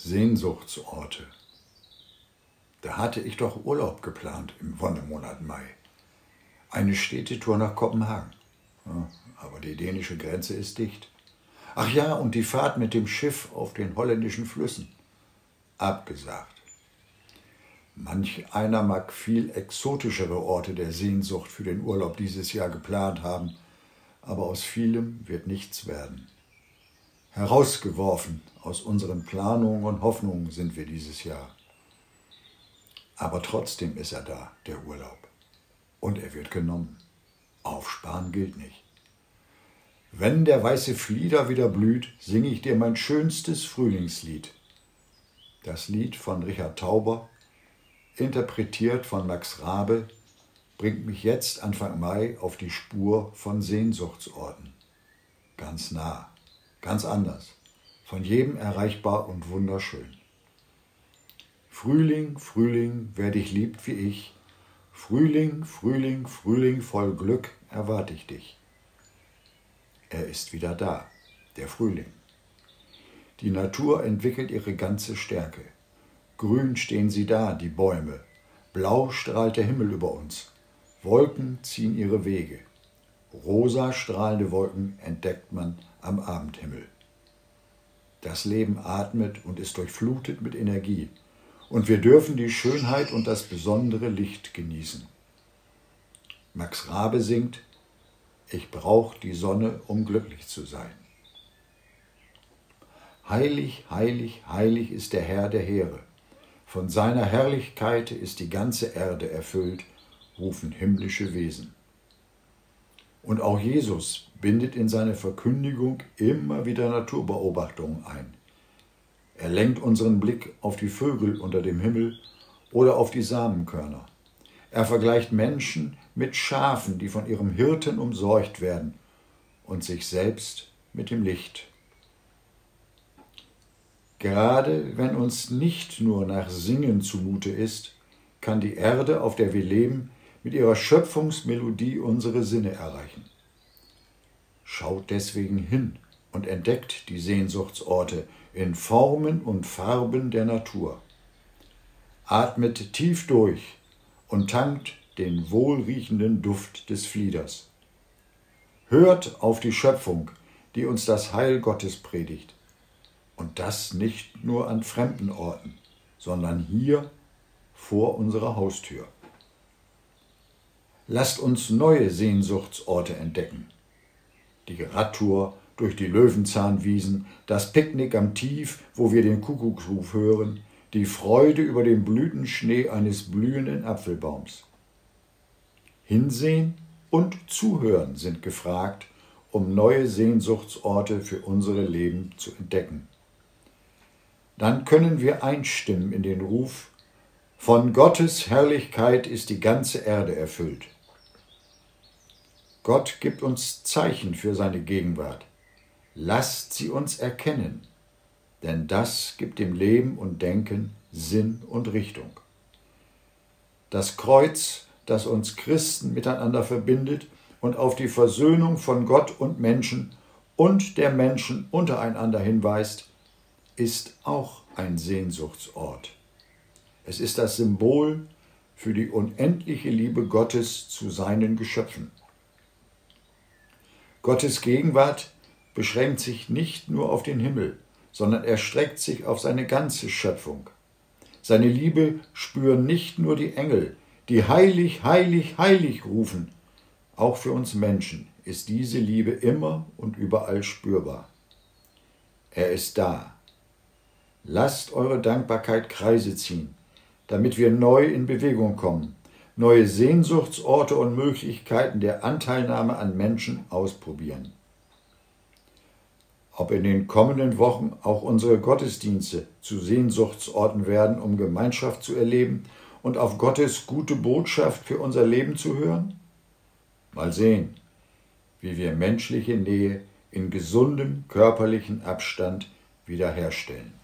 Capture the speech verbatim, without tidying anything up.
Sehnsuchtsorte. Da hatte ich doch Urlaub geplant im Wonnemonat Mai. Eine Städtetour nach Kopenhagen. Ja, aber die dänische Grenze ist dicht. Ach ja, und die Fahrt mit dem Schiff auf den holländischen Flüssen. Abgesagt. Manch einer mag viel exotischere Orte der Sehnsucht für den Urlaub dieses Jahr geplant haben, aber aus vielem wird nichts werden. Herausgeworfen aus unseren Planungen und Hoffnungen sind wir dieses Jahr. Aber trotzdem ist er da, der Urlaub. Und er wird genommen. Aufsparen gilt nicht. Wenn der weiße Flieder wieder blüht, singe ich dir mein schönstes Frühlingslied. Das Lied von Richard Tauber, interpretiert von Max Rabe, bringt mich jetzt Anfang Mai auf die Spur von Sehnsuchtsorten. Ganz nah, ganz anders, von jedem erreichbar und wunderschön. Frühling, Frühling, wer dich liebt wie ich, Frühling, Frühling, Frühling, voll Glück erwarte ich dich. Er ist wieder da, der Frühling. Die Natur entwickelt ihre ganze Stärke. Grün stehen sie da, die Bäume. Blau strahlt der Himmel über uns. Wolken ziehen ihre Wege. Rosa strahlende Wolken entdeckt man am Abendhimmel. Das Leben atmet und ist durchflutet mit Energie. Und wir dürfen die Schönheit und das besondere Licht genießen. Max Rabe singt: Ich brauch die Sonne, um glücklich zu sein. Heilig, heilig, heilig ist der Herr der Heere. Von seiner Herrlichkeit ist die ganze Erde erfüllt, rufen himmlische Wesen. Und auch Jesus bindet in seine Verkündigung immer wieder Naturbeobachtungen ein. Er lenkt unseren Blick auf die Vögel unter dem Himmel oder auf die Samenkörner. Er vergleicht Menschen mit Schafen, die von ihrem Hirten umsorgt werden, und sich selbst mit dem Licht. Gerade wenn uns nicht nur nach Singen zumute ist, kann die Erde, auf der wir leben, mit ihrer Schöpfungsmelodie unsere Sinne erreichen. Schaut deswegen hin und entdeckt die Sehnsuchtsorte in Formen und Farben der Natur. Atmet tief durch und tankt den wohlriechenden Duft des Flieders. Hört auf die Schöpfung, die uns das Heil Gottes predigt. Und das nicht nur an fremden Orten, sondern hier vor unserer Haustür. Lasst uns neue Sehnsuchtsorte entdecken. Die Radtour durch die Löwenzahnwiesen, das Picknick am Tief, wo wir den Kuckucksruf hören, die Freude über den Blütenschnee eines blühenden Apfelbaums. Hinsehen und Zuhören sind gefragt, um neue Sehnsuchtsorte für unsere Leben zu entdecken. Dann können wir einstimmen in den Ruf: Von Gottes Herrlichkeit ist die ganze Erde erfüllt. Gott gibt uns Zeichen für seine Gegenwart. Lasst sie uns erkennen, denn das gibt dem Leben und Denken Sinn und Richtung. Das Kreuz, das uns Christen miteinander verbindet und auf die Versöhnung von Gott und Menschen und der Menschen untereinander hinweist, ist auch ein Sehnsuchtsort. Es ist das Symbol für die unendliche Liebe Gottes zu seinen Geschöpfen. Gottes Gegenwart beschränkt sich nicht nur auf den Himmel, sondern erstreckt sich auf seine ganze Schöpfung. Seine Liebe spüren nicht nur die Engel, die heilig, heilig, heilig rufen. Auch für uns Menschen ist diese Liebe immer und überall spürbar. Er ist da. Lasst eure Dankbarkeit Kreise ziehen, damit wir neu in Bewegung kommen, neue Sehnsuchtsorte und Möglichkeiten der Anteilnahme an Menschen ausprobieren. Ob in den kommenden Wochen auch unsere Gottesdienste zu Sehnsuchtsorten werden, um Gemeinschaft zu erleben und auf Gottes gute Botschaft für unser Leben zu hören? Mal sehen, wie wir menschliche Nähe in gesundem körperlichen Abstand wiederherstellen.